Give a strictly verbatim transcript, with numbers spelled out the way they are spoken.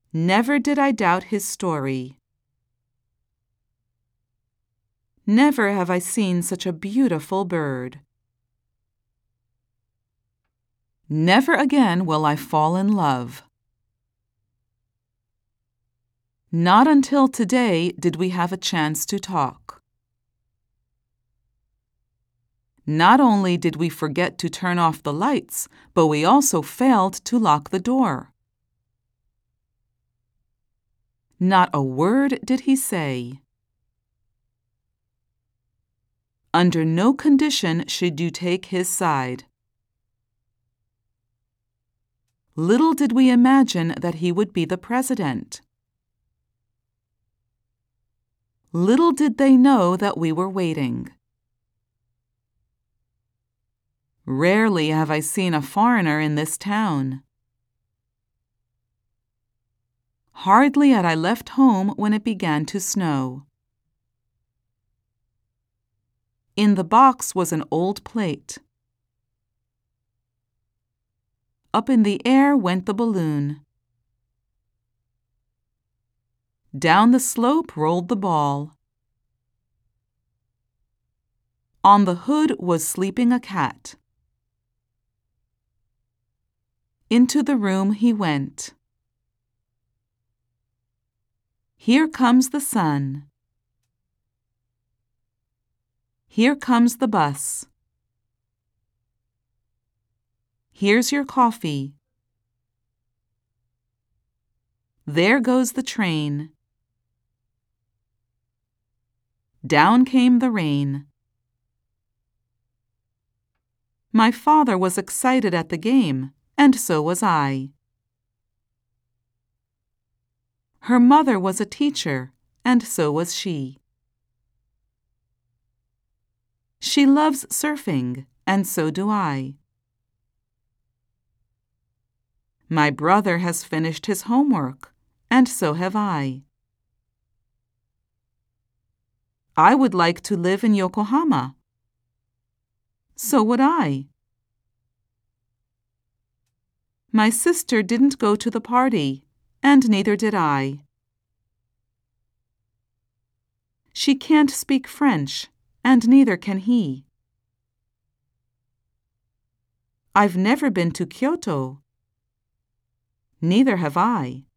Never did I doubt his story. Never have I seen such a beautiful bird. Never again will I fall in love. Not until today did we have a chance to talk. Not only did we forget to turn off the lights, but we also failed to lock the door. Not a word did he say. Under no condition should you take his side. Little did we imagine that he would be the president. Little did they know that we were waiting. Rarely have I seen a foreigner in this town. Hardly had I left home when it began to snow. In the box was an old plate. Up in the air went the balloon. Down the slope rolled the ball. On the hood was sleeping a cat. Into the room he went. Here comes the sun. Here comes the bus. Here's your coffee. There goes the train. Down came the rain. My father was excited at the game, and so was I. Her mother was a teacher, and so was she. She loves surfing, and so do I. My brother has finished his homework, and so have I. I would like to live in Yokohama. So would I. My sister didn't go to the party, and neither did I. She can't speak French, and neither can he. I've never been to Kyoto. Neither have I.